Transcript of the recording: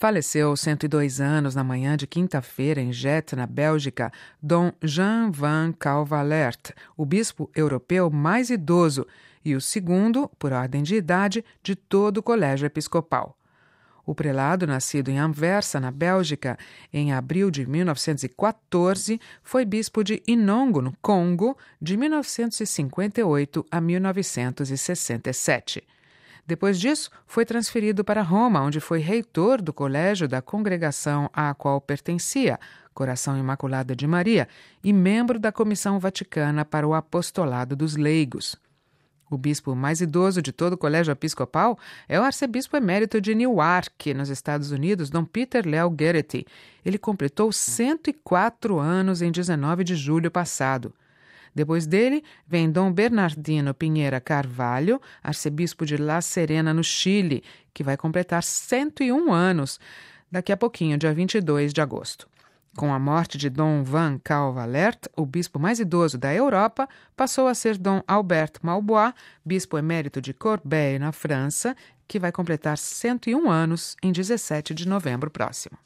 Faleceu aos 102 anos na manhã de quinta-feira em Jet, na Bélgica, Dom Jean van Calvalert, o bispo europeu mais idoso e o segundo, por ordem de idade, de todo o colégio episcopal. O prelado, nascido em Anversa, na Bélgica, em abril de 1914, foi bispo de Inongo, no Congo, de 1958 a 1967. Depois disso, foi transferido para Roma, onde foi reitor do colégio da congregação à qual pertencia, Coração Imaculado de Maria, e membro da Comissão Vaticana para o Apostolado dos Leigos. O bispo mais idoso de todo o colégio episcopal é o arcebispo emérito de Newark, nos Estados Unidos, Dom Peter Leo Gerety. Ele completou 104 anos em 19 de julho passado. Depois dele, vem Dom Bernardino Pinheira Carvalho, arcebispo de La Serena, no Chile, que vai completar 101 anos, daqui a pouquinho, dia 22 de agosto. Com a morte de Dom Van Calvalert, o bispo mais idoso da Europa, passou a ser Dom Albert Malbois, bispo emérito de Corbeil, na França, que vai completar 101 anos em 17 de novembro próximo.